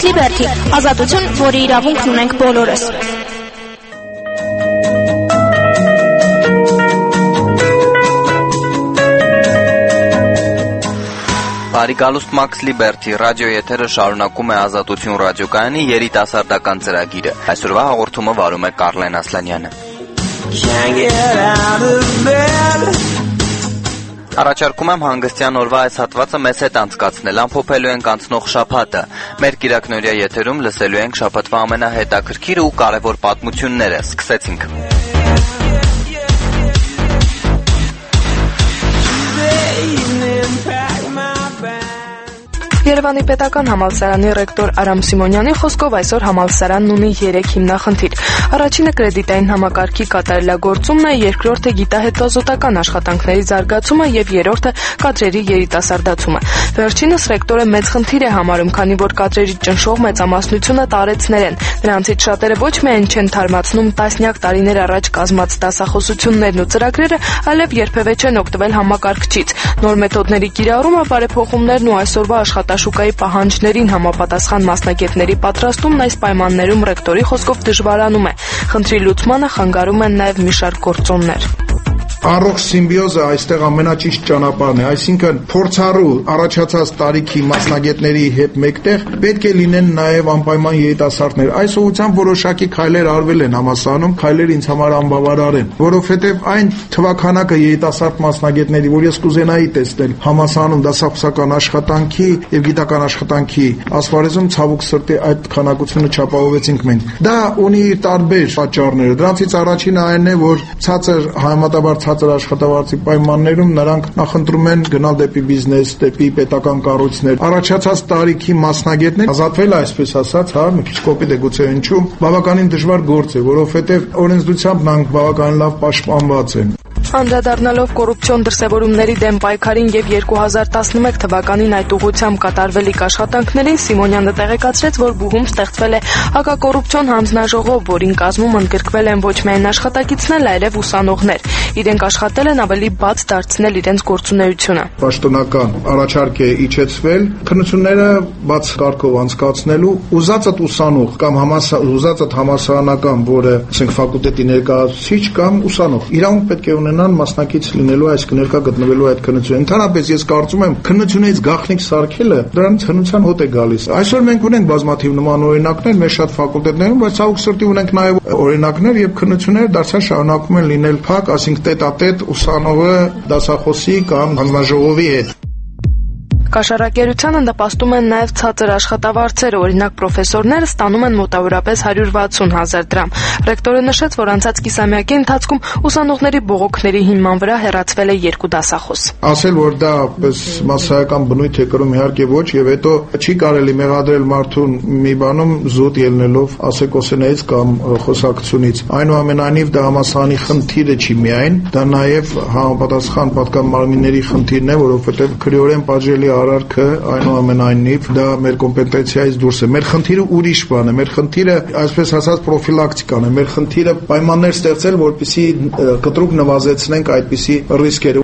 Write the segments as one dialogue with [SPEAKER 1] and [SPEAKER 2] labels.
[SPEAKER 1] Max Liberty, ազատություն, որի իրավունքն ունենք բոլորս։
[SPEAKER 2] Բարի գալուստ Max Liberty ռադիո եթերը շարունակում է Ազատություն ռադիոկայանի երիտասարդական ծրագիրը։ Այսօրվա հաղորդումը վարում է Կարլեն Ասլանյանը։ Առաջարկում եմ հանգստյան օրվա այս հատվածը մեզ հետ անցկացնել, ամփոփելու ենք անցնող շաբաթը։ Մեր կիրակնօրյա եթերում լսելու ենք շաբաթվա ամենահետաքրքիր ու կարևոր պատմությունները։ Սկսեցինք։
[SPEAKER 3] Երևանի պետական համալսարանի ռեկտոր Արամ Սիմոնյանի խոսքով այսօր համալսարանն ունի 3 հիմնախնդիր։ Առաջինը կրեդիտային համակարգի կատարելագործումն է, երկրորդը գիտահետազոտական աշխատանքների զարգացումը եւ երրորդը կադրերի երիտասարդացումը։ Վերջինս ռեկտորը մեծ խնդիր է համարում, քանի որ կադրերի ճնշող մեծամասնությունը տարեցներ են։ Նրանցից շատերը ոչ միայն չեն թարմացնում տասնյակ տարիներ առաջ կազմած դասախոսություններն ու ծրագրերը, այլև երբևէ չեն օգտվել համակարգչից։ Նոր մեթոդների կիրառումը, բարեփոխումներն ու այսօրվա աշխատաշուկայի պահանջներին համապատասխան մասնագետների պատրաստումն այս պայմաններում ռեկտորի խոսքով դժվարանում է։ Խնդրի լուծմանը խանգարում են նաև մի շարք գործոններ։
[SPEAKER 4] Առողջ սիմբիոզը այստեղ ամենաճիշտ ճանապարհն է, այսինքն փորձառու առաջացած տարիքի մասնագետների հետ մեկտեղ պետք է լինեն նաև անպայման երիտասարդներ։ Այս ուղղությամբ որոշակի քայլեր արվել են համալսարանում, քայլերը ինձ համար անբավարար են, որովհետև այն թվաքանակը երիտասարդ մասնագետների, որ ես կուզենայի տեսնել համալսարանում դասախոսական աշխատանքի եւ գիտական աշխատանքի ասպարեզում, ցավոք սրտի այդ քանակությունը չապահովեցինք մենք։ Դա ունի իր տարբեր պատճառներ։ Դրանցից առաջինը այն է, որ ցածր համեմատաբար աշխատավարձի պայմաններում նրանք նախընտրում են գնալ դեպի բիզնես, դեպի պետական կառույցներ։ Առաջացած տարիքի մասնագետներ ազատվել, այսպես ասած, մի քիչ կոպիտ է գուցե ինչու, բավականին դժվար գործ է, որովհետև օրենսդրությամբ նրանք բավականին լավ պաշտպանված են։
[SPEAKER 3] Անդրադառնալով կոռուպցիոն դրսևորումների դեմ պայքարին եւ 2011 թվականին այդ ուղղությամբ կատարվելիք աշխատանքներին Սիմոնյանը տեղեկացրեց, որ բուհում ստեղծվել է հակակոռուպցիոն հանձնաժողով, որին կազմում ընդգրկվել են ոչ միայն աշխատակիցներ, այլև ուսանողներ։ Իրենք աշխատել են ավելի բաց դարձնել իրենց գործունեությունը։
[SPEAKER 4] Պաշտոնական առաջարկ է իջեցվել քննությունները բաց կարգով անցկացնելու ուզածդ ուսանող կամ ուզածդ համալսարանական, որը ասենք ֆակուլտետի ներկայացուցիչ կամ ուսանող, իրավունք պետք է ունենան մասնակից լինելու այս կներկա գտնվելու այդ քննությունին։ Ընդհանրապես ես կարծում եմ քննությունից գաղտնիք սարքելը դրանից հնության հոտ է գալիս։ Այսօր մենք ունենք բազմաթիվ նման օրինակներ մեր շատ ֆակուլտետներում, բայց ցավոք սրտի ունենք նաև օրինակներ եւ քննությունները դարձյալ շարունակում են լինել փակ, ասենք տետ-ա-տետ ուսանողը դասախոսի կամ հանձնաժողովի հետ։
[SPEAKER 3] Կաշառակերությանը նպաստում են նաև ցածր աշխատավարձերը, օրինակ պրոֆեսորները ստանում են մոտավորապես 160,000 դրամ։ Ռեկտորը նշեց, որ անցած կիսամյակի ընթացքում ուսանողների բողոքների հիման վրա հեռացվել է 2 դասախոս։
[SPEAKER 4] Ասել, որ դա պես մասսայական բնույթ է կրում, իհարկե ոչ, եւ հետո չի կարելի մեղադրել մարդուն մի բանում զուտ ելնելով ասեկոսենից կամ խոսակցությունից։ Այնուամենայնիվ դա համասարանի խնդիրը չի միայն, դա նաև համապատասխան պատկան մարմինների խնդիրն է, որովհետեւ քրեորեն պատժելի արարքը այնուամենայնիվ դա մեր կոմպետենցիայից դուրս է։ Մեր խնդիրը ուրիշ բան է, մեր խնդիրը, այսպես ասած, պրոֆիլակտիկան է, մեր խնդիրը պայմաններ ստեղծել, որպեսզի կտրուկ նվազեցնենք այդպիսի ռիսկերը։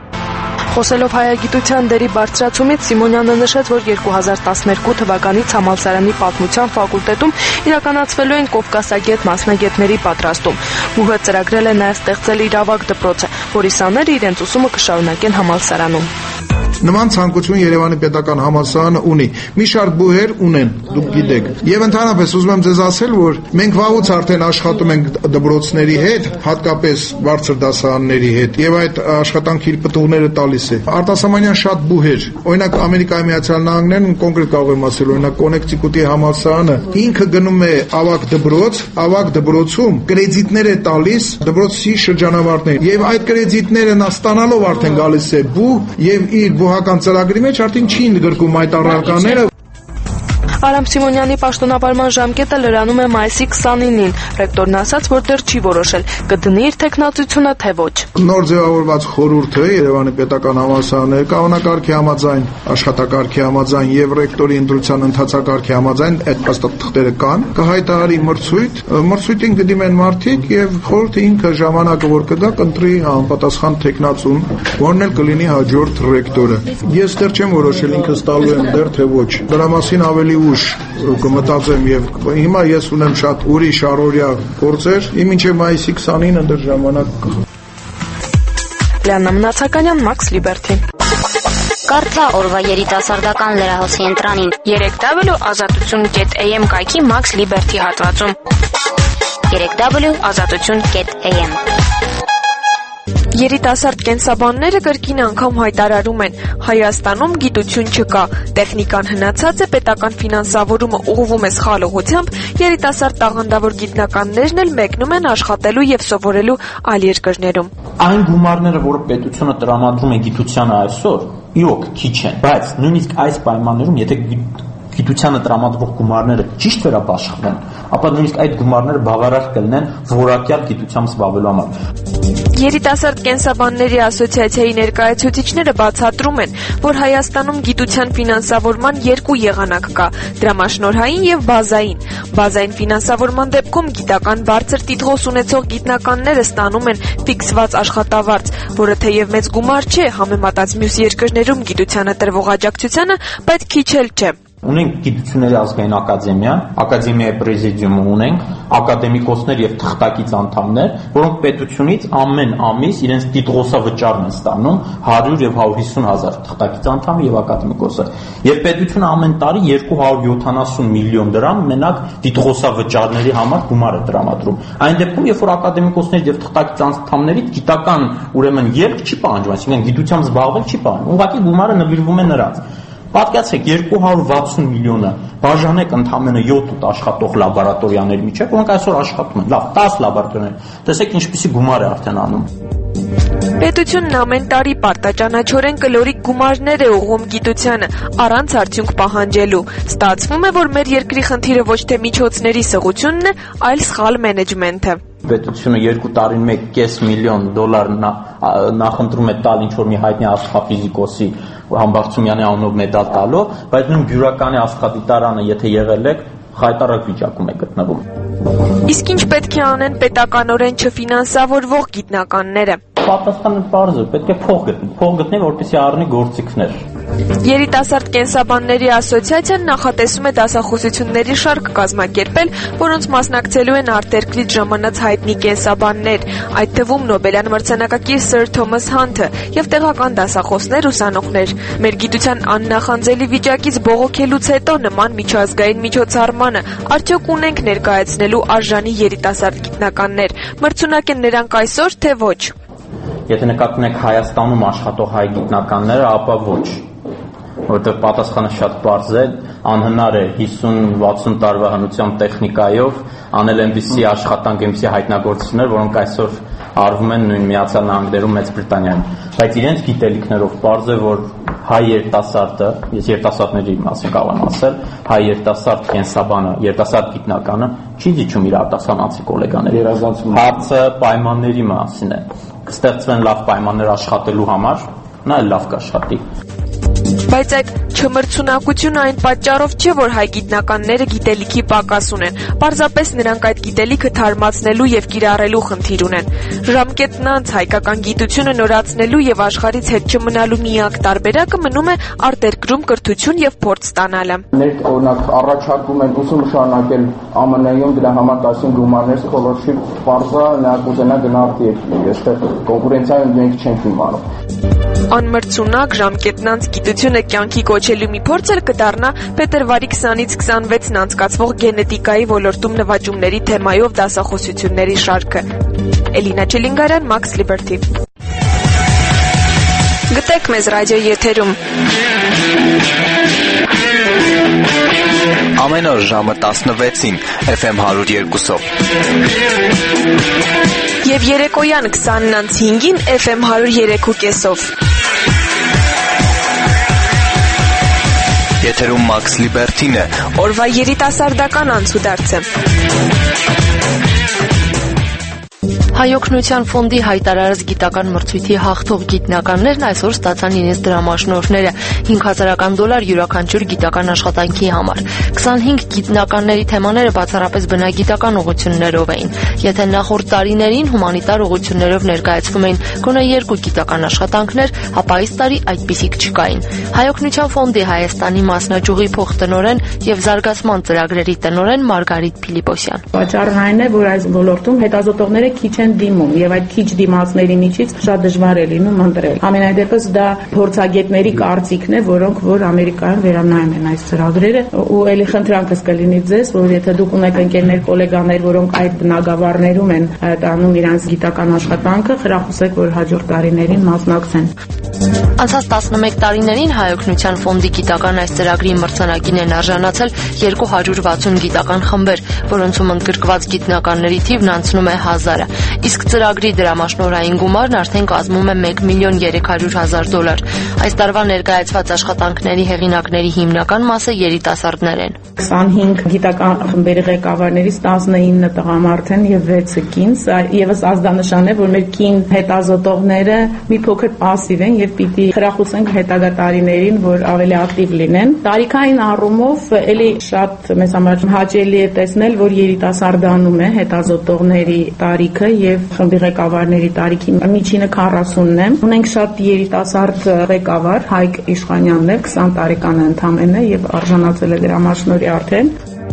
[SPEAKER 3] Խոսելով հայագիտության դերի բարձրացումից Սիմոնյանը նշեց, որ 2012 թվականից համալսարանի պատմության ֆակուլտետում իրականացվելու են կովկասագետ մասնագետների պատրաստում։ Բուհը ծրագրել է նաև ստեղծել իրավակ դպրոցը, որի սաները իրենց ուսումը կշարունակեն համալսարանում։
[SPEAKER 4] Նման ցանկություն Երևանի պետական համալսարանը ունի։ Մի շարք բուհեր ունեն, դուք գիտեք։ Եվ ընդհանրապես ուզում եմ ձեզ ասել, որ մենք վաղուց արդեն աշխատում ենք դպրոցների հետ, հատկապես բարձր դասարանների հետ, եւ այդ աշխատանքի իր պտուղները տալիս է։ Արտասահմանյան շատ բուհեր, օրինակ Ամերիկայի Միացյալ Նահանգներն կոնկրետ կարող եմ ասել, օրինակ Կոնեկտիկուտի համալսարանը ինքը գնում է ավագ դպրոց, ավագ դպրոցում կրեդիտներ է տալիս դպրոցի շրջանավարտներին, եւ այդ կրեդիտները նա ստանալով արդեն գալիս է բուհ եւ իր բուհական ծրագրի մեջ արդեն չի ընդգրկում այդ առարկաները։
[SPEAKER 3] Արամ Սիմոնյանի պաշտոնավարման ժամկետը լրանում է մայիսի 29-ին։ Ռեկտորն ասաց, որ դեռ չի որոշել կդնի իր թեկնածությունը, թե ոչ։
[SPEAKER 4] Նոր ձևավորված խորհուրդը Երևանի պետական համալսարանների կանոնակարգի համաձայն, աշխատակարգի համաձայն եւ ռեկտորի ընտրության ընթացակարգի համաձայն այդ փաստաթղթերը կան, կհայտարարի մրցույթին կդիմեն մարդիկ եւ խորհուրդը ինքը ժամանակը որ կգա կընտրի համապատասխան թեկնածուն, որն էլ կլինի հաջորդ ռեկտորը։ Ես դեռ չեմ որոշել ինքս տալու եմ դեռ թե ոչ։ Դրա մասին ավելի ուշ ուշ կմտածեմ եւ հիմա ես ունեմ շատ ուրիշ առօրյա գործեր, մինչեւ մայիսի 29-ը դեռ ժամանակ կա։
[SPEAKER 3] Լիանա Մնացականյան, Max Liberty։
[SPEAKER 5] Կարդա օրվա երիտասարդական լրահոսի ընտրանին
[SPEAKER 1] 3w.azatutun.am կայքի Max Liberty հատվածում
[SPEAKER 5] 3w.azatutun.am
[SPEAKER 3] Երիտասարդ կենսաբանները կրկին անգամ հայտարարում են Հայաստանում գիտություն չկա, տեխնիկան հնացած է, պետական ֆինանսավորումը ուղղվում է սխալ ուղղությամբ, երիտասարդ տաղանդավոր գիտնականներն էլ մեկնում են աշխատելու եւ սովորելու այլ երկրներում։
[SPEAKER 6] Այն գումարները, որը պետությունը տրամադրում է գիտությանը այսօր, իրոք քիչ են, բայց նույնիսկ այս պայմաններում, եթե գիտությանը տրամադրող գումարները ճիշտ վերաբաշխվեն, ապա նույնիսկ այդ գումարները բավարար կլինեն որակյալ գիտությամբ զբաղվելու համար։
[SPEAKER 3] Երիտասարդ կենսաբանների ասոցիացիայի ներկայացուցիչները բացատրում են, որ Հայաստանում գիտության ֆինանսավորման երկու եղանակ կա՝ դրամաշնորհային եւ բազային։ Բազային ֆինանսավորման դեպքում գիտական բարձր տիտղոս ունեցող գիտնականները ստանում են ֆիքսված աշխատավարձ, որը թեև մեծ գումար չէ համեմատած մյուս երկրներում գիտությանը տրվող աջակցությանը, բայց քիչ էլ չէ։
[SPEAKER 6] Ունենք գիտությունների ազգային ակադեմիա, ակադեմիայի պրեզիդիումը ունենք, ակադեմիկոսներ եւ թղթակից անդամներ, որոնք պետությունից ամեն ամիս իրենց տիտղոսավճարն են ստանում 100 եւ 150 հազար թղթակից անդամը եւ ակադեմիկոսը։ Եվ պետությունը ամեն տարի 270 միլիոն դրամ մենակ տիտղոսավճարների համար գումար է տրամադրում։ Այն դեպքում, երբ որ ակադեմիկոսներ եւ թղթակից անդամներից գիտական ուրեմն ելք չի պահանջվում, այսինքն գիտությամբ զբաղվել չի պահանջվում, ուղղակի գումարը նվիրվում է նրանց։ Պատկերացրեք 260 միլիոնը բաժանեք ընդամենը 7 աշխատող լաբորատորիաների միջև, որոնք այսօր աշխատում են։ Լավ, 10 լաբորատորիաներ։ Տեսեք ինչպիսի գումար է արդեն անում։
[SPEAKER 3] Պետությունն ամեն տարի պարտաճանաչորեն կլորիկ գումարներ է ուղղում գիտությանը, առանց արդյունք պահանջելու։ Ստացվում է, որ մեր երկրի խնդիրը ոչ թե միջոցների սղությունն է, այլ սխալ մենեջմենթը։
[SPEAKER 6] Պետությունը 2 տարին 1.5 միլիոն դոլար նախընտրում է տալ ինչ-որ մի հայտնի աստղաֆիզիկոսի Համբարձումյանի անունով մեդալ տալով, բայց նույն բյուրականի աստղադիտարանը, եթե եղել եք, խայտարակ վիճակում է գտնվում։
[SPEAKER 3] Իսկ ինչ պետք է անեն պետականորեն չֆինանսավորվող գիտնականները։
[SPEAKER 6] Պատասխանը պարզ է, պետք է փող գտնի, որպեսզի առնի գործիքներ։
[SPEAKER 3] Երիտասարդ կենսաբանների ասոցիացիան նախատեսում է դասախոսությունների շարք կազմակերպել, որոնց մասնակցելու են արտերկրից ժամանած հայտնի կենսաբաններ, այդ թվում Նոբելյան մրցանակակիր Սըր Թոմաս Հանթը եւ տեղական դասախոսներ, ուսանողներ։ Մեր գիտության աննախանձելի վիճակից բողոքելուց հետո նման միջազգային միջոցառմանը արդյոք ունենք ներկայացնելու արժանի երիտասարդ գիտնականներ։ Մրցունակ են նրանք այսօր, թե ոչ։
[SPEAKER 6] Եթե նկատենք Հայաստանում աշխատող հայ գիտնականները, ապա ոչ, որովհետև պատասխանը շատ պարզ է, անհնար է 50-60 տարվա հնությամբ տեխնիկայով անել այնպիսի աշխատանք, այնպիսի հայտնագործություններ, որոնք այսօր արվում են նույն Միացյալ Նահանգներում, Մեծ Բրիտանիայում, բայց իրենց գիտելիքներով պարզ է, որ հայ երիտասարդը, ես երիտասարդների մասին կարող եմ ասել, հայ երիտասարդ կենսաբանը, երիտասարդ գիտնականը չի դիչում իր արտասահմանցի գոլեգաների։ Հարցը պայմանների մասին է։ Կստեղծվեն լավ պայմաններ աշխատելու համար, նա էլ լավ կաշխատի։
[SPEAKER 3] Բայց այդ չմրցունակությունը այն պատճառով չէ, որ հայ գիտնականները գիտելիքի պակաս ունեն։ Պարզապես նրանք այդ գիտելիքը թարմացնելու եւ կիրառելու խնդիր ունեն։ Ժամկետն անց հայկական գիտությունը նորացնելու եւ աշխարհից հետ չմնալու միակ տարբերակը մնում է արտերկրում կրթություն եւ փորձ ստանալը։
[SPEAKER 7] Ներ օրինակ առաջարկում են ուսում շարունակել ԱՄՆ-ում, դրա համար 10 գումարներ scholarship պարզա նա կուզենա գնալ արտերկիր։ Այստեղ կոնկուրենցիայում մենք չենք իմանում։
[SPEAKER 3] Անմրցունակ ժամկետն անց գիտությունը կյանքի կոչելու մի փորձ էլ կդառնա փետրվարի 20-ից 26-ն անցկացվող գենետիկայի ոլորտում նվաճումների թեմայով դասախոսությունների շարքը։ Էլինա Չելինգարյան, Max Liberty։ Գտեք մեզ ռադիոյի եթերում։
[SPEAKER 2] Ամեն օր ժամը 16-ին FM 102-ով։
[SPEAKER 3] Եվ երեկոյան 20:05-ին FM 103.5-ով։
[SPEAKER 2] Եթերում Max Liberty-ն է։
[SPEAKER 3] Օրվա երիտասարդական անցուդարձը։
[SPEAKER 1] Հայօգնության ֆոնդի հայտարարած գիտական մրցույթի հաղթող գիտնականներն այսօր ստացան իրենց դրամաշնորհները $5,000 յուրաքանչյուր գիտական աշխատանքի համար։ 25 գիտնականների թեմաները բացառապես բնագիտական ուղղություններով էին։ Եթե նախորդ տարիներին հումանիտար ուղղություններով ներկայացվում էին գոնե 2 գիտական աշխատանքներ, ապա այս տարի այդպիսիք չկային։ Հայօգնության ֆոնդի Հայաստանի մասնաճյուղի փոխտնօրեն եւ զարգացման ծրագրերի տնօրեն Մարգարիտ Փիլիպոսյան։
[SPEAKER 8] Պատճառն այն է, որ այս ոլորտում հետազոտողները քիչ են դիմում եւ այդ քիչ դիմացների միջից շատ դժվար է լինում ընտրել։ Ամենայն դեպս դա փորձագետների կարծիքն է, որոնք որ Ամերիկայում վերանայում են այս ծրագրերը, ու ելի խնդրանքս կլինի ձեզ, որ եթե դուք ունեք ընկերներ, գոլեգաներ, որոնք այդ բնագավառներում են տանում իրենց գիտական աշխատանքը, խրախուսեք, որ հաջորդ տարիներին մասնակցեն։
[SPEAKER 1] Անցած 11 տարիներին Հայօգնության ֆոնդի գիտական այս ծրագրի մրցանակին են արժանացել 260 գիտական խմբեր, որոնցում ընդգրկված գիտնականների թիվն անցնում է 1000-ը, իսկ ծրագրի դրամաշնորհային գումարն արդեն կազմում է $1,300,000։ Այս տարվա ներկայացված աշխատանքների հեղինակների հիմնական մասը երիտասարդներ են։
[SPEAKER 8] 25 գիտական խմբերի ղեկավարներից 19 տղամարդ են եւ 6 կին, եւս ազդանշան է, որ մեր կին հետազոտողները մի փոքր пассив են եւ պիտի խրախուսենք հետագա տարիներին, որ ավելի ակտիվ լինեն։ Տարիքային առումով էլի շատ մեզ համար հաճելի է տեսնել, որ երիտասարդանում է հետազոտողների տարիքը եւ խմբի ղեկավարների տարիքի միջինը 40-ն է։ Ունենք շատ երիտասարդ ղեկավար, Հայկ Իշխանյանն է, 20 տարեկան է ընդամենը եւ արժանացել է դրամաշնորհի արդեն։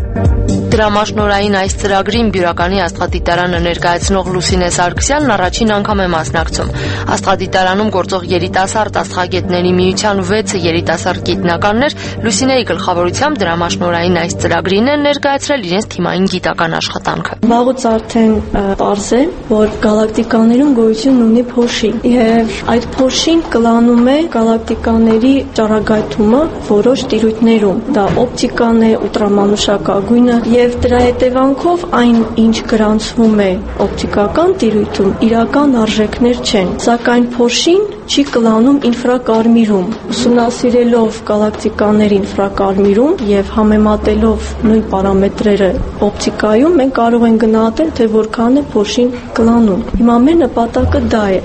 [SPEAKER 1] Դրամաշնորհային այս ծրագրին Բյուրականի աստղադիտարանը ներկայացնող Լուսինե Սարգսյանն առաջին անգամ է մասնակցում։ Աստղադիտարանում գործող երիտասարդ աստղագետների միության 6 երիտասարդ գիտնականներ Լուսինեի գլխավորությամբ դրամաշնորհային այս ծրագրին են ներկայացրել իրենց թիմային գիտական աշխատանքը։
[SPEAKER 9] Վաղուց արդեն պարզ է, որ գալակտիկաներում գոյություն ունի փոշի, եւ այդ փոշին կլանում է գալակտիկաների ճառագայթումը որոշ տիրույթներում։ Դա օպտիկան է, ուլտրամանուշակագույնը եւ դրա հետևանքով այն, ինչ գրանցվում է օպտիկական տիրույթում, իրական արժեքներ չեն, սակայն փոշին չի կլանում ինֆրակարմիրում։ Ուսումնասիրելով գալակտիկաների ինֆրակարմիրում եւ համեմատելով նույն պարամետրերը օպտիկայում, մենք կարող ենք գնահատել, թե որքան է փոշին կլանում։ Հիմա մեր նպատակը դա է։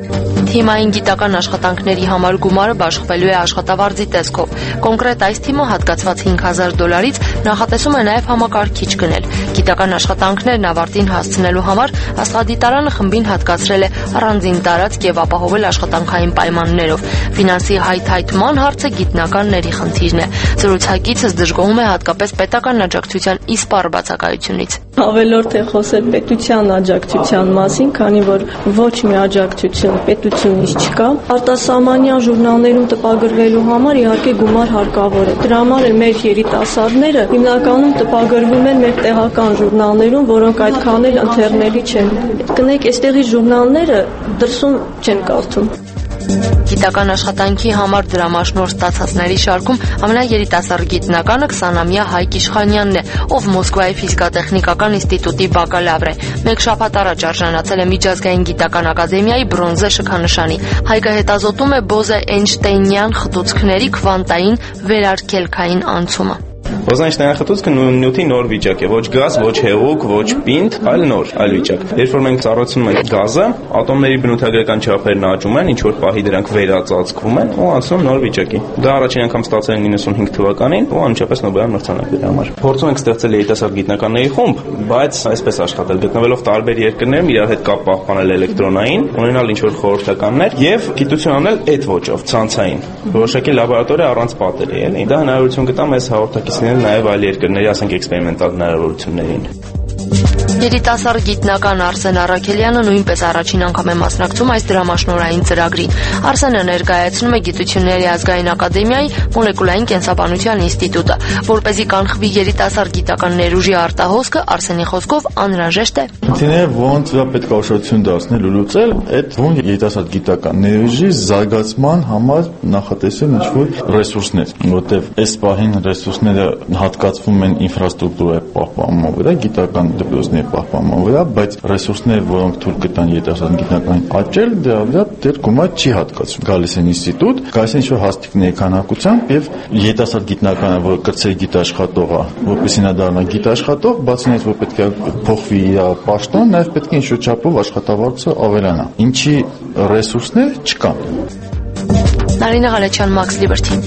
[SPEAKER 1] Թիմային գիտական աշխատանքների համար գումարը բաշխվելու է աշխատավարձի տեսքով։ Կոնկրետ այս թիմը հատկացված $5,000-ից նախատեսում է նաև համակարգիչ գնել։ Գիտական աշխատանքներն ավարտին հասցնելու համար աստղադիտարանը խմբին հատկացրել է առանձին տարածք եւ ապահովել աշխատանքային պայմաններով։ Ֆինանսի հայթայթման հարցը գիտնականների խնդիրն է։ Զրուցակիցս դժգոհում է հատկապես պետական աջակցության իսպառ բացակայությունից։
[SPEAKER 9] Ավելորդ է խոսել պետության աջակցության մասին, քանի որ ոչ մի աջակցություն պետությունից չկա։ Արտասահմանյան ժուրնալներում տպագրվելու համար իհարկե գումար հարկավոր է։ Դրա համար էլ մեր երիտասարդները հիմնականում տպագրվում են մեր տեղական ժուրնալներում, որոնք այդքան էլ ընթերնելի չեն։ Կնեք, այստեղի ժուրնալները դրսում չեն կարդում։
[SPEAKER 1] Գիտական աշխատանքի համար դրամաշնորհ ստացածների շարքում ամենաերիտասարդ գիտնականը 20-ամյա Հայկ Իշխանյանն է, ով Մոսկվայի ֆիզիկա-տեխնիկական ինստիտուտի բակալավր է։ Մեկ շաբաթ առաջ արժանացել է Միջազգային գիտական ակադեմիայի բրոնզե շքանշանի։ Հայկը հետազոտում է Բոզե-Էյնշտեյնյան խտուցքների քվանտային վերարգելքային անցումը։
[SPEAKER 10] Բոզայնշտեյնյան խտուցքը նյութի նոր վիճակ է, ոչ գազ, ոչ հեղուկ, ոչ պինդ, այլ նոր, այլ վիճակ։ Երբ որ մենք ծառայեցնում ենք գազը, ատոմների բնութագրական չափերն աճում են, ինչ որ պահի դրանք վերածածկվում են ու անցնում նոր վիճակի։ Դա առաջին անգամ ստացել են 95 թվականին ու անմիջապես Նոբելյան մրցանակ դրա համար։ Փորձում ենք ստեղծել երիտասարդ գիտնականների խումբ, բայց այսպես աշխատել, գտնվելով տարբեր երկրներում իրար հետ կապ պահպանել էլեկտրոնային, ունենալ ինչ որ խորհրդականներ եւ գիտություն անել այդ ոճով, ցանցային։ Որոշակի լաբորատորիա առանց պատերի, էլի։ Դա հնարավորություն կտա մեզ հաղորդակիցներին նաև այլ երկրների, ասենք, էքսպերիմենտալ հնարավորություններին։
[SPEAKER 1] Երիտասարդ գիտնական Արսեն Առաքելյանը նույնպես առաջին անգամ է մասնակցում այս դրամաշնորհային ծրագրին։ Արսենը ներկայացնում է Գիտությունների ազգային ակադեմիայի մոլեկուլային կենսաբանության ինստիտուտը, որպեսզի կանխվի երիտասարդ գիտական ներուժի արտահոսքը, Արսենի խոսքով անհրաժեշտ է։
[SPEAKER 11] Ինքնին ոնց պետք է ուշադրություն դարձնել ու լուծել այդ ոնց երիտասարդ գիտական ներուժի զարգացման համար նախատեսել ինչ-որ ռեսուրսներ, որտեղ այս պահին ռեսուրսները հատկացվում են ինֆրաստրուկտուրայի պահպանման վրա, գիտական դպրոցների պահպանման վրա, բայց ռեսուրսներ, որոնք թույլ կտան երիտասարդ գիտնականին աճել, դրա դեր գումար չի հատկացվում։ Գալիս են ինստիտուտ, գալիս են ինչ-որ հաստիկների քանակությամբ եւ երիտասարդ գիտնականը, որ կրծերի գիտաշխատող է, որպեսզի նա դառնա գիտաշխատող, բացի այդ, որ պետք է փոխվի իր պաշտոն, նաեւ պետք է ինչ-որ չափով աշխատավարձը ավելանա։ Ինչի ռեսուրսներ չկան։
[SPEAKER 1] Նարինե Ղալեչյան, Max Liberty։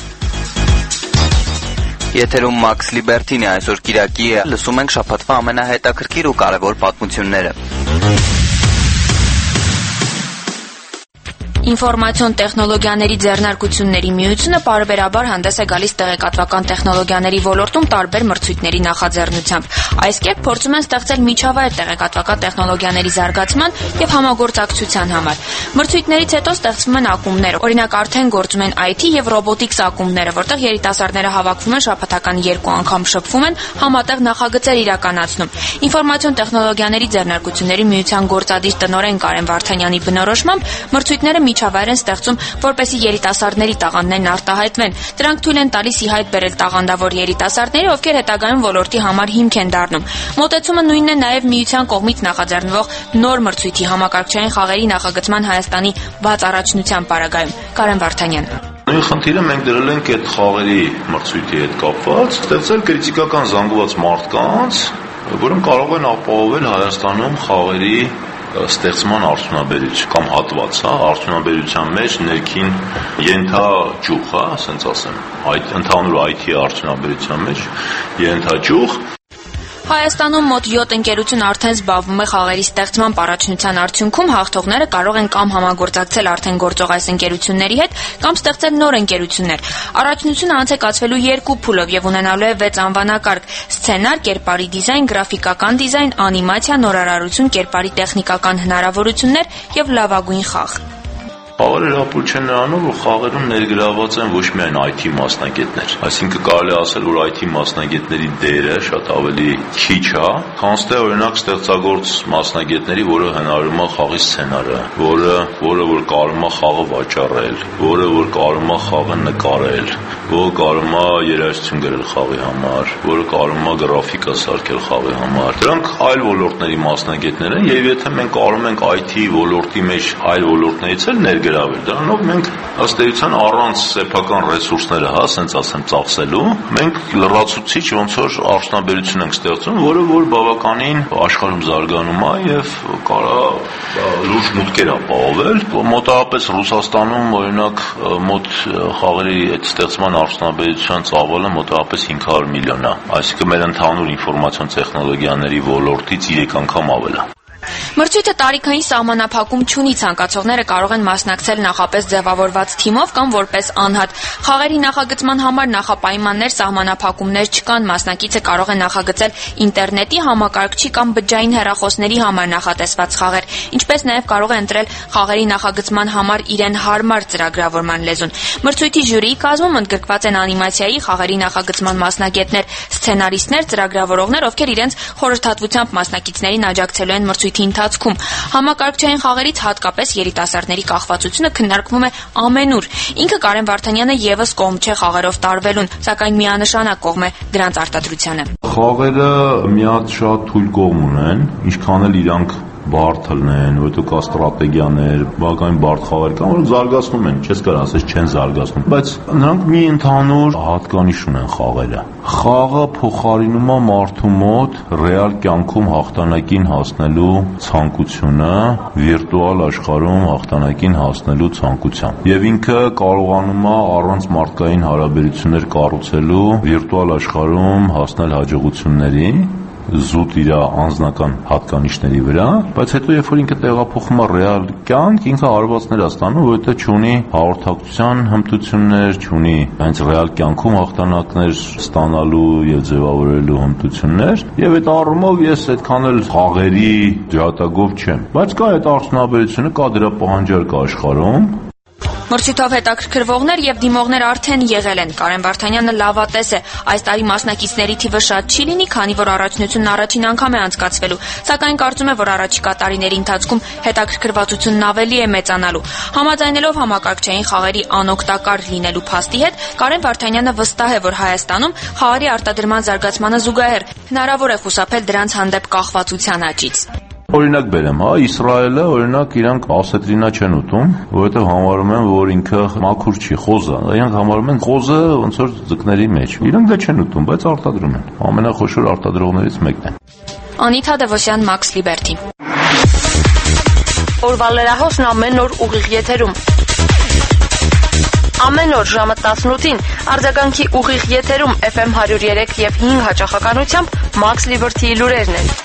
[SPEAKER 2] Եթերում Max Liberty-ն է, այսօր Կիրակի է, լսում ենք շաբաթվա ամենահետաքրքիր ու կարևոր պատմությունները։
[SPEAKER 12] Ինֆորմացիոն տեխնոլոգիաների ձեռնարկությունների միությունը պարբերաբար հանդես է գալիս տեղեկատվական տեխնոլոգիաների ոլորտում տարբեր մրցույթների նախաձեռնությամբ։ Այս կերպ փորձում են ստեղծել միջավայր տեղեկատվական տեխնոլոգիաների զարգացման եւ համագործակցության համար։ Մրցույթներից հետո ստեղծվում են ակումբներ, օրինակ արդեն գործում են IT եւ ռոբոտիկս ակումբները, որտեղ երիտասարդները հավաքվում են, շաբաթական 2 անգամ շփվում են, համատեղ նախագծեր իրականացնում։ Ինֆորմացիոն տեխնոլոգիաների ձեռնարկությունների միության գործադիր տնօրեն Կարեն Վարդանյանի բնորոշմամբ մրցույթները միջավայր են ստեղծում, որպեսզի երիտասարդների տաղանդներն արտահայտվեն։ Դրանք թույլ են տալիս ի հայտ բերել տաղանդավոր երիտասարդների, ովքեր հետագայում ոլորտի համար հիմք են դառնում։ Մոտեցումը նույնն է նաև միության կողմից նախաձեռնվող նոր մրցույթի համակարգչային խաղերի նախագծման Հայաստանի բաց առաջնության պարագայում։ Կարեն Վարդանյան։
[SPEAKER 13] Նույն խնդիրը մենք դրել ենք այդ խաղերի մրցույթի հետ կապված, ստեղծել կրիտիկական զանգված մարդկանց, որոնք կարող են ապահովել Հայաստանում խաղերի ստեղծման արդյունաբերություն կամ հատված, արդյունաբերության մեջ ներքին ենթաճյուղ, ասենց ասեմ, ընդհանուր IT արդյունաբերության մեջ ենթաճյուղ։
[SPEAKER 12] Հայաստանում մոտ 7 ընկերություն արդեն զբաղվում է խաղերի ստեղծման առաջնության արդյունքում հաղթողները կարող են կամ համագործակցել արդեն գործող այս ընկերությունների հետ, կամ ստեղծել նոր ընկերություններ։ Առաջնությունը անց է կացվելու 2 փուլով եւ ունենալու է 6 անվանակարգ՝ սցենար, կերպարի դիզայն, գրաֆիկական դիզայն, անիմացիա, նորարարություն, կերպարի տեխնիկական հնարավորություններ եւ լավագույն խաղ։
[SPEAKER 13] Խաղերը հապուր չեն նրանով, որ խաղերում ներգրաված են ոչ միայն IT մասնագետներ, այսինքն կարելի ասել, որ IT մասնագետների դերը շատ ավելի քիչ է, քան թե օրինակ ստեղծագործ մասնագետների, որը հնարում է խաղի սցենարը, որը կարում է խաղը վաճառել, որը կարում է խաղը նկարել, որը կարում է երաժշտություն գրել խաղի համար, որը կարում է գրաֆիկա սարքել խաղի համար։ Դրանք այլ ոլորտների մասնագետներ են, եւ եթե մենք կարում ենք IT ոլորտի մեջ այլ ոլորտներից էլ ներգրավել, դրանով մենք ըստ էության առանց սեփական ռեսուրսները, ասենց ասեմ, ծախսելու, մենք լրացուցիչ ոնց որ արդյունաբերություն ենք ստեղծում, որը որ բավականին աշխարհում զարգանում է եւ կարա լուրջ մուտքեր ապահովել։ Մոտավորապես Ռուսաստանում օրինակ մոտ խաղերի այդ ստեղծման արդյունաբերության ծավալը մոտավորապես 500 միլիոն է, այսինքն մեր ընդհանուր ինֆորմացիոն տեխնոլոգիաների ոլորտից 3 անգամ ավել է։
[SPEAKER 12] Մրցույթը տարիքային սահմանափակում չունի, ցանկացողները կարող են մասնակցել նախապես ձևավորված թիմով կամ որպես անհատ։ Խաղերի նախագծման համար նախապայմաններ, սահմանափակումներ չկան, մասնակիցը կարող է նախագծել ինտերնետի, համակարգչի կամ բջջային հեռախոսների համար նախատեսված խաղեր, ինչպես նաև կարող է ընտրել խաղերի նախագծման համար իրեն հարմար ծրագրավորման լեզուն։ Մրցույթի ժյուրիի կազմում ընդգրկված են անիմացիայի, խաղերի նախագծման մասնագետներ, սցենարիստներ, ծրագրավորողներ, ովքեր իրենց խորհրդատվությամբ մասնակիցներին աջակցելու են մրցույթի ընթացքում։ Համակարգչային խաղերից հատկապես երիտասարդների կախվածությունը քննարկվում է ամենուր։ Ինքը Կարեն Վարդանյանը եւս կողմ չէ խաղերով տարվելուն, սակայն միանշանակ կողմ է դրանց արտադրությանը։
[SPEAKER 13] Խաղերը մի հատ շատ թույլ կողմ ունեն, ինչքան էլ իրանք բարդ լինեն, որտեղ կա ստրատեգիաներ, բավականին բարդ խաղեր կան, որոնք զարգացնում են, չես կարող ասես չեն զարգացնում, բայց նրանք մի ընդհանուր հատկանիշ ունեն խաղերը։ Խաղը փոխարինում է մարդու մոտ ռեալ կյանքում հաղթանակին հասնելու ցանկությունը վիրտուալ աշխարհում հաղթանակին հասնելու ցանկությամբ։ Եվ ինքը կարողանում է առանց մարդկային հարաբերություններ կառուցելու վիրտուալ աշխարհում հասնել հաջողությունների զուտ իր անձնական հատկանիշների վրա, բայց հետո երբ որ ինքը տեղափոխվում է ռեալ կյանք, ինքը հարվածներ է ստանում, որովհետեւ չունի հաղորդակցության հմտություններ, չունի հենց ռեալ կյանքում հաղթանակներ ստանալու եւ ձևավորելու հմտություններ, եւ այդ առումով ես այդքան էլ խաղերի ջատագով չեմ, բայց կա այդ արդյունաբերությունը, կա դրա պահանջարկը աշխարհում։
[SPEAKER 12] Մրցույթով հետաքրքրվողներ եւ դիմողներ արդեն եղել են։ Կարեն Վարդանյանը լավատես է։ Այս տարի մասնակիցների թիվը շատ չի լինի, քանի որ առաջնությունն առաջին անգամ է անցկացվելու, սակայն կարծում է, որ առաջիկա տարիների ընթացքում հետաքրքրվածությունն ավելի է մեծանալու։ Համաձայնելով համակարգչային խաղերի անօգտակար լինելու փաստի հետ, Կարեն Վարդանյանը վստահ է, որ Հայաստանում խաղերի արտադրման զարգացմանը զուգահեռ հնարավոր է խուսափել դրանց հանդեպ կախվածության աճից։
[SPEAKER 13] Օրինակ բերեմ, Իսրայելը օրինակ իրանք ասետրինա չեն ուտում, որովհետև համարում են, որ ինքը մաքուր չի, խոզ է։ Իրանք համարում են խոզը ոնց որ ձկների մեջ։ Իրանք դա չեն ուտում, բայց արտադրում են։ Ամենախոշոր արտադրողներից մեկն է։
[SPEAKER 12] Անիթա Դևոսյան, Max Liberty։
[SPEAKER 1] Օրվա լրահոսն ամեն օր ուղիղ եթերում։ Ամեն օր ժամը 18-ին արձագանքի ուղիղ եթերում FM 103 եւ 5 հաճախականությամբ Max Liberty-ի լուրերն են։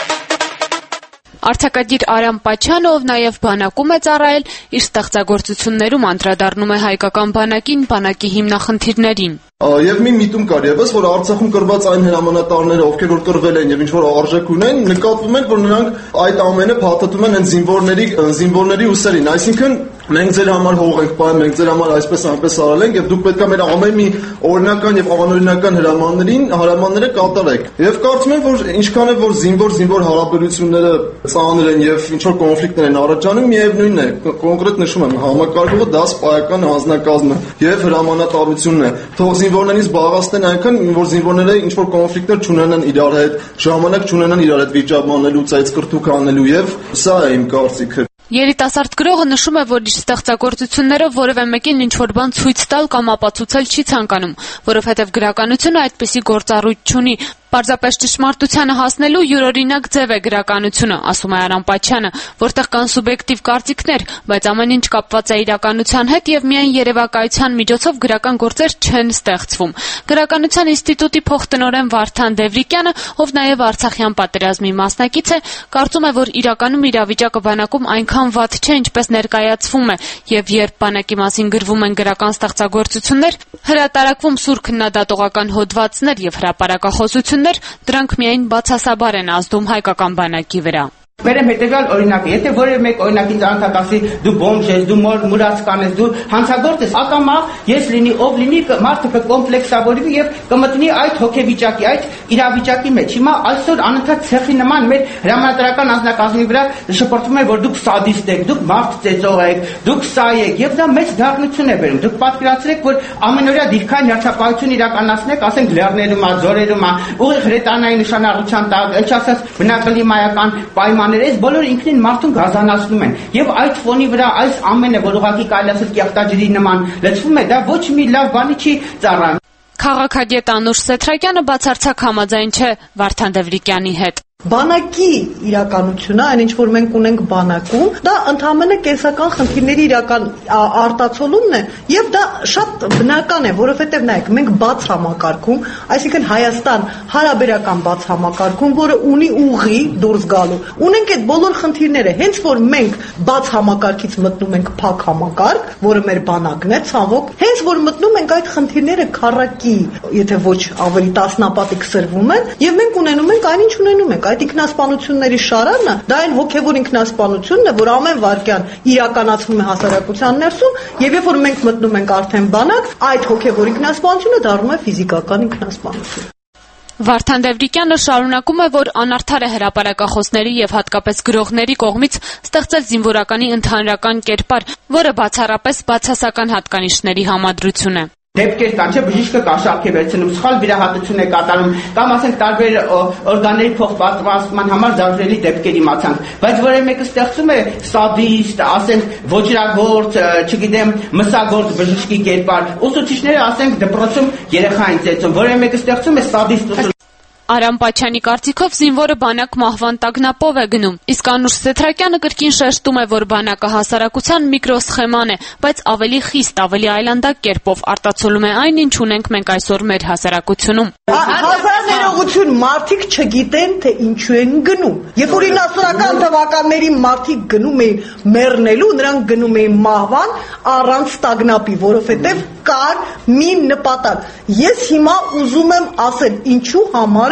[SPEAKER 3] Արձակագիր Արամ Պաչյանը, ով նաև բանակում է ծառայել, իր ստեղծագործություններում անդրադառնում է հայկական բանակին, բանակի հիմնախնդիրներին։
[SPEAKER 14] Եվ մի միտում կար եւս, որ Արցախում կրված այն հրամանատարները, ովքեր որ կրվել են եւ ինչ որ արժեք ունեն, նկատվում են, որ նրանք այդ ամենը փաթաթում են հենց զինվորների ուսերին, այսինքն մենք ձեր համար հող ենք պահել, մենք ձեր համար այսպես այնպես արել ենք եւ դուք պետք է մեր ամեն մի օրինական եւ անօրինական հրամանները կատարեք։ Եվ կարծում եմ, որ ինչքան է որ զինվոր հարաբերությունները ծանր են եւ ինչ որ կոնֆլիկտներ են առաջանում, միևնույնն է, կոնկրետ նշում եմ, համակարգողը դա սպայական անձնակազմը եւ հրամանատարությունն է։ Թող զինվորներից զբաղացնեն այնքան, որ զինվորները ինչ որ կոնֆլիկտներ չունենան իրար հետ, ժամանակ չունենան իրար հետ վիճաբան անելու, ծայծկրտուկ անելու եւ սա է իմ կարծիքը։
[SPEAKER 3] Երիտասարդ գրողը նշում է, որ իր ստեղծագործություններով որևէ մեկին ինչ-որ բան ցույց տալ կամ ապացուցել չի ցանկանում, որովհետև գրականությունը այդպիսի գործառույթ չունի։ Պարզապես ճշմարտությանը հասնելու յուրօրինակ ձև է գրականությունը, ասում է Արամ Պաչյանը, որտեղ կան սուբյեկտիվ կարծիքներ, բայց ամեն ինչ կապված է իրականության հետ եւ միայն երևակայության միջոցով գրական գործեր չեն ստեղծվում։ Գրականության ինստիտուտի փոխտնօրեն Վարդան Դևրիկյանը, ով նաեւ Արցախյան պատերազմի մասնակից է, կարծում է, որ իրականում իրավիճակը բանակում այնքան վատ չէ, ինչպես ներկայացվում է, եւ երբ բանակի մասին գրվում են գրական ստեղծագործություններ, հրատարակվում սուր քննադատողական հոդվածներ եւ հրապարակախոսություններ, դրանք միայն բացասաբար են ազդում հայկական բանակի վրա։
[SPEAKER 15] Վերեմ հետևյալ օրինակը, եթե որևէ մեկ օրինակին ծանոթ ասի դու բոմժ ես, դու մուրացկան ես, դու հանցագործ ես, ակամա ես լինի, ով լինի, մարդը կկոմպլեքսավորվի եւ կմտնի այդ հոգեվիճակի, այդ իրավիճակի մեջ։ Հիմա այսօր անընդհատ ցեխի նման մեր հրամանատարական անձնակազմի վրա շփոթվում է, որ դուք սադիստ եք, դուք մարդ ծեծող եք, դուք սա եք եւ դա մեծ դառնություն է բերում։ Դուք պատկերացրեք, որ ամենօրյա դիրքային հերթապահություն իրականացնեք, ասենք լեռներում, ձորերում, ուղիղ հրետանային նշանառության տակ, ինչ ասած բնակլիմայական պայմաններ այս բոլորը ինքնին մարդուն գազանացնում են եւ այդ ֆոնի վրա այս ամենը որ ուղղակի կարելի ասել կեղտաջրի նման լցվում է, դա ոչ մի լավ բանի չի ծառայում։
[SPEAKER 3] Քաղաքագետ Անուշ Սեթրակյանը բացարձակ համաձայն չէ Վարդան Դևրիկյանի հետ։
[SPEAKER 16] Բանակի իրականությունը, այն ինչ որ մենք ունենք բանակում, դա ընդհանրապես կենսական խնդիրների իրական արտացոլումն է եւ դա շատ բնական է, որովհետեւ նայեք, մենք բաց համակարգում, այսինքն Հայաստան հարաբերական բաց համակարգում, որը ունի ուղի դուրս գալու, ունենք այդ բոլոր խնդիրները, հենց որ մենք բաց համակարգից մտնում ենք փակ համակարգ, որը մեր բանակն է, ցավոք, հենց որ մտնում ենք այդ խնդիրները քառակի, եթե ոչ ավելի տասնապատիկ սրվում են, եւ մենք ունենում ենք այն ինչ ունենում ենք, այդ ինքնասպանությունների շարանը, դա այն հոգևոր ինքնասպանությունն է, որ ամեն վայրկյան իրականացվում է հասարակության ներսում, եւ երբ որ մենք մտնում ենք արդեն բանակ, այդ հոգևոր ինքնասպանությունը դառնում է ֆիզիկական ինքնասպանություն։
[SPEAKER 3] Վարդան Դևրիկյանը շարունակում է, որ անարդար է հրապարակախոսների եւ հատկապես գրողների կողմից ստեղծել զինվորականի ընդհանրական կերպար, որը բացառապես բացասական հատկանիշների համադրություն է։
[SPEAKER 15] Դեպքեր կան, չէ, բժիշկը կաշառք է վերցնում, սխալ վիրահատություն է կատարում, կամ ասենք տարբեր օրգանների փոխպատվաստման համար զարժելի դեպքեր իմացանք, բայց որևէ մեկը ստեղծում է սադիստ, ասենք ոչրագործ, չգիտեմ, մսագործ բժշկի կերպար, ուսուցիչները ասենք դպրոցում երեխա են ծեծում, որևէ մեկը ստեղծում է սադիստ
[SPEAKER 3] Արամ Պաչյանի կարծիքով զինվորը բանակ մահվան տագնապով է գնում, իսկ Անուշ Սեթրակյանը կրկին շեշտում է, որ բանակը հասարակության միկրոսխեման է, բայց ավելի խիստ, ավելի այլանդակ կերպով արտացոլում է այն, ինչ ունենք մենք այսօր մեր հասարակությունում։
[SPEAKER 16] Հազար ներողություն, մարդիկ չգիտեն, թե ինչու են գնում։ Երբ որ 90-ական թվականների մարդիկ գնում էին մեռնելու, նրանք գնում էին մահվան առանց տագնապի, որովհետև կար մի նպատակ։ Ես հիմա ուզում եմ ասել, ինչու համար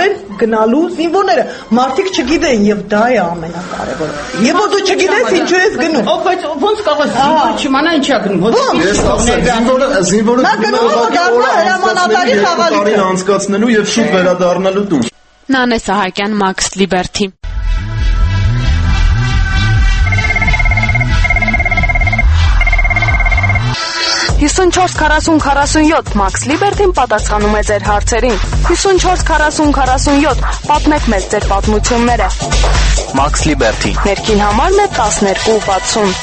[SPEAKER 16] են գնալու զինվորները։ Մարդիկ չգիտեն եւ դա է ամենակարևորը։ Եվ դու չգիտես ինչու ես գնում։
[SPEAKER 15] Բայց ո՞նց կարող ես զինվոր չիմանա ինչա գնում։
[SPEAKER 14] Ես ասեմ զինվորը
[SPEAKER 16] հրամանատարի խաղալիք
[SPEAKER 14] անցկացնելու եւ շուտ վերադառնալու տուն։
[SPEAKER 17] Նանե Սահակյան, Max Liberty։
[SPEAKER 3] «54 40 47» Max Liberty-ն պատասխանում է ձեր հարցերին։ 54 40 47 պատմեք մեզ ձեր պատմությունները։
[SPEAKER 2] Max Liberty։
[SPEAKER 3] Ներքին համարն է 1260։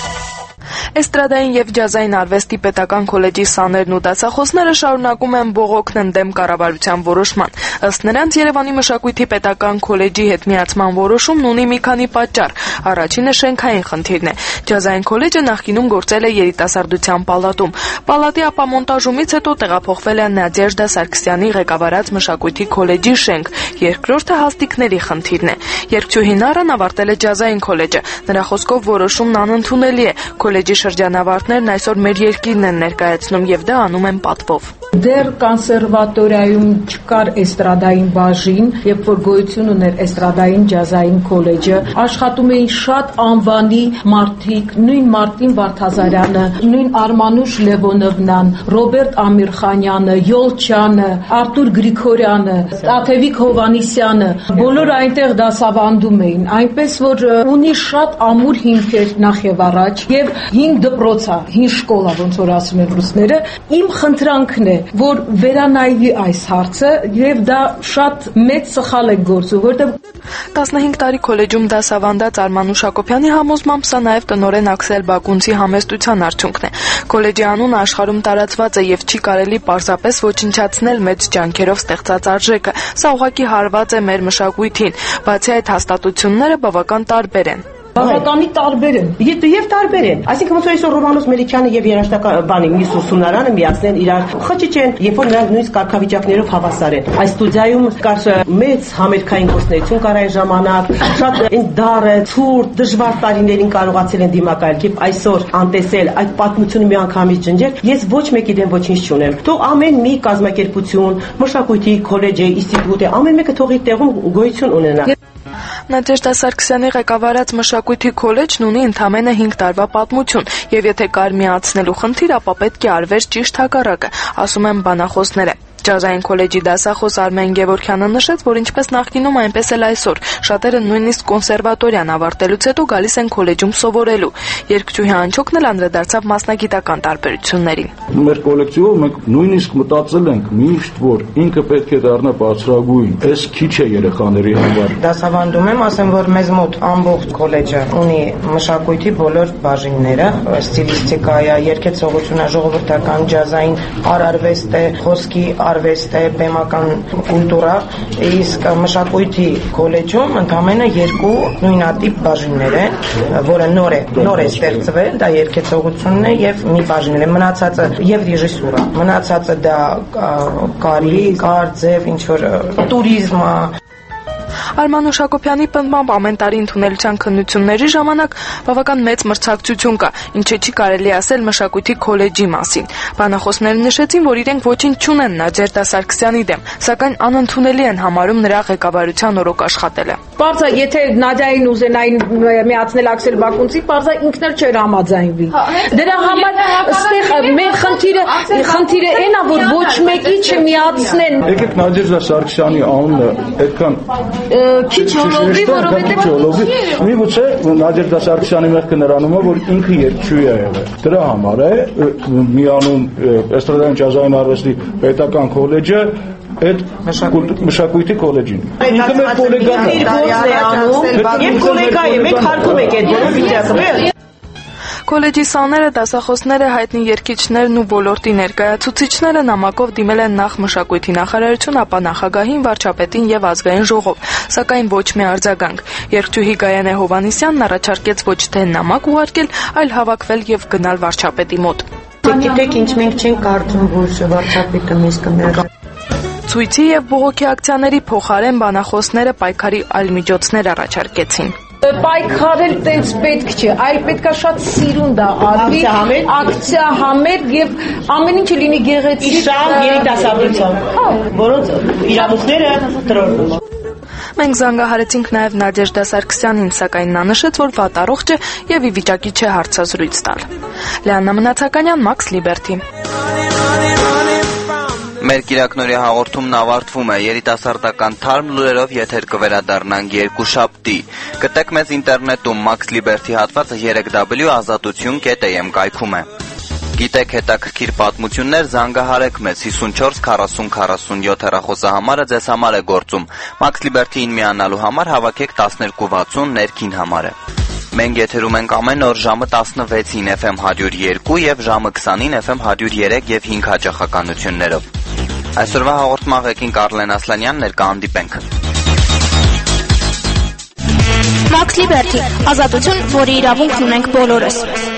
[SPEAKER 3] Էստրադային եւ ջազային արվեստի պետական քոլեջի սաներն ու դասախոսները շարունակում են բողոքն ընդդեմ կառավարության որոշման։ Ըստ նրանց Երևանի մշակույթի պետական քոլեջի հետ միացման որոշումն ունի մի քանի պատճառ։ Առաջինը շենքային խնդիրն է։ Ջազային քոլեջը նախկինում գործել է երիտասարդության պալատում։ Պալատի ապամոնտաժումից հետո տեղափոխվել է Նադեժդա Սարգսյանի ղեկավարած մշակույթի քոլեջի շենք։ Երկրորդը հաստիկների խնդիրն է։ Երգչուհի Նարան ավարտել է ջազային քոլեջը։ Նրա խոսքով որոշումն անընդունելի է։ Քոլեջի շրջանավարտներն այսօր մեր երկիրն են ներկայացնում եւ դա անում են պատվով։
[SPEAKER 8] Դեռ կոնսերվատորիայում չկար էստրադային բաժին, երբ որ գոյություն ուներ էստրադային ջազային քոլեջը, աշխատում էին շատ անվանի մարդիկ, նույն Մարտին Վարդազարյանը, նույն Արմանուշ Լևոնովնան, Ռոբերտ Ամիրխանյանը, Յոլչյանը, Արտուր Գրիգորյանը, Տաթևիկ Հովանիսյանը, բոլորը այնտեղ դասավանդում էին, այնպես որ ունի շատ ամուր հիմքեր նախ եւ առաջ եւ 5 դպրոց է, 5 շկոլա, ոնց որ ասում են ռուսները։ Իմ խնդրանքն է, որ վերանայվի այս հարցը եւ դա շատ մեծ սխալ է գործում, որտեղ
[SPEAKER 3] 15 տարի քոլեջում դասավանդած Արմանուշ Հակոբյանի համոզմամբ սա նաեւ տնօրեն Աքսել Բակունցի համեստության արդյունքն է։ Քոլեջի անունը աշխարհում տարածված է եւ չի կարելի պարզապես ոչնչացնել մեծ ջանքերով ստեղծած արժեքը։ Սա ուղղակի հարված է մեր մշակույթին, բացի այդ հաստատությունները բավական տարբեր են։
[SPEAKER 18] Բավականի տարբեր են։ Եվ տարբեր են։ Այսինքն ոնց որ այսօր Ռոմանոս Մելիքյանը եւ երաժշտական միս ուսումնարանը միացնեն իրար խճճեն, երբ որ նրանք նույնիսկ կարգավիճակներով հավասար են։ Այս ստուդիայում կար մեծ համերգային գործունեություն կար այն ժամանակ, շատ այն դառը, ցուրտ, դժվար տարիներին կարողացել են դիմակայել, եւ այսօր անտեսել այդ պատմությունը միանգամից ջնջել, ես ոչ մեկի դեմ ոչինչ չունեմ։ Թող ամեն մի կազմակերպություն, մշակույթի քոլեջ է, ինստիտուտ է, ամեն մեկը թող իր տեղում գոյություն ունենա։
[SPEAKER 3] Նադեժդա Սարգսյանի ղեկավարած մշակույթի քոլեջն ունի ընդամենը 5 տարվա պատմություն, եւ եթե կար միացնելու խնդիր, ապա պետք է արվեր ճիշտ հակառակը, ասում են բանախոսները։ Ջազային քոլեջի դասախոս Արմեն Գևորգյանը նշեց, որ ինչպես նախկինում, այնպես էլ այսօր շատերը նույնիսկ կոնսերվատորիան ավարտելուց հետո գալիս են քոլեջում սովորելու։ Երգչուհի Անչոկն էլ անդրադարձավ մասնագիտական տարբերություններին։
[SPEAKER 19] Մեր կոլեկտիվով մենք նույնիսկ մտածել ենք միշտ, որ ինքը պետք է դառնա բարձրագույն, այս քիչ է երեխաների համար։
[SPEAKER 20] Դասավանդում եմ, ասեմ, որ մեզ մոտ ամբողջ քոլեջը ունի մշակույթի բոլոր բաժինները, ստիլիստիկա է, երգեցողություն է, ժողովրդական ջազային արարվեստ է, խոսքի արվեստ է, բեմական կուլտուրա, իսկ մշակույթի քոլեջում ընդամենը 2 նույնատիպ բաժիններ են, որը նոր է ստեղծվել, դա երգեցողությունն է եւ մի բաժին է, մնացածը եւ ռեժիսուրա, մնացածը դա կարի, ձև, ինչ որ տուրիզմ է։
[SPEAKER 3] Արմանուշ Հակոբյանի պնդմամբ ամեն տարի ընդունելության քննությունների ժամանակ բավական մեծ մրցակցություն կա, ինչը չի կարելի ասել մշակույթի քոլեջի մասին։ Բանախոսները նշեցին, որ իրենք ոչինչ չունեն Նադեժդա Սարգսյանի դեմ, սակայն անընդունելի են համարում նրա ղեկավարության օրոք աշխատելը։
[SPEAKER 8] Պարզա, եթե Նադյային ուզենային միացնել Աքսել Բակունցի, պարզա ինքն էլ չէր համաձայնվի։ Դրա համար այստեղ մեր խնդիրը այն է, որ ոչ մեկի չմիացնեն։
[SPEAKER 19] Եկեք Նադեժդա Սարգսյանի անունը այդքան
[SPEAKER 8] քիչ հոլովի, որովհետև
[SPEAKER 19] միգուցե Նադեժդա Սարգսյանի մեղքը նրանում է, որ ինքը երգչուհի է եղել։ Դրա համար է միանում էստրադային ջազային արվեստի պետական քոլեջը այդ մշակույթի քոլեջին։ Ինքը մեր կոլեգան է։
[SPEAKER 18] Եվ կոլեգա է, մենք հարգում ենք այդ բոլոր վիճակը։
[SPEAKER 3] Քոլեջի սաները, դասախոսները, հայտնի երգիչներն ու ոլորտի ներկայացուցիչները նամակով դիմել են նախ մշակույթի նախարարություն, ապա նախագահին, վարչապետին եւ ազգային ժողով, սակայն ոչ մի արձագանք։ Երգչուհի Գայանե Հովանիսյանն առաջարկեց ոչ թե նամակ ուղարկել, այլ հավաքվել եւ գնալ վարչապետի մոտ։
[SPEAKER 20] Գիտեք, ինչ մենք չենք կարծում, որ վարչապետը մեզ կմիանա։
[SPEAKER 3] Ցույցի եւ բողոքի ակցիաների փոխարեն բանախոսները պայքարի այլ միջոցներ առաջարկեցին։
[SPEAKER 21] պայքարել տենց պետք չէ, այլ պետքա շատ սիրուն դա արվի, ակցիա համեր եւ ամեն ինչը լինի գեղեցիկ,
[SPEAKER 18] իշան երիտասարդությամբ, որոնց իրավունքները տրորվում են։
[SPEAKER 3] Մենք զանգահարեցինք նաև Նադեժդա Սարգսյանին, սակայն նա նշեց, որ վատառողջ է եւ ի վիճակի չէ հարցազրույց տալ։ Լեաննա Մնացականյան, Max Liberty։
[SPEAKER 2] Մեր կիրակնորի հաղորդումն ավարտվում է, երիտասարդական թարմ լուրերով եթեր կվերադառնանք երկուշաբթի։ Գտեք մեզ ինտերնետում Max Liberty հատվածը 3w.azatutun.am կայքում է։ Գիտեք հետաքրքիր պատմություններ, զանգահարեք մեզ 54 40 47 հեռախոսահամարը ձեզ համար է գործում։ Max Liberty-ին միանալու համար հավաքեք 1260 ներքին համարը։ Մենք եթերում ենք ամեն օր ժամը 16-ին FM 102 եւ ժամը 20-ին FM 103 եւ 5 հաճախականություններով։ Այսօրվա հաղորդման ղեկին Կարլեն Ասլանյանն էր, կհանդիպենք։
[SPEAKER 22] Max Liberty, ազատություն, որի իրավունքն ունենք բոլորս։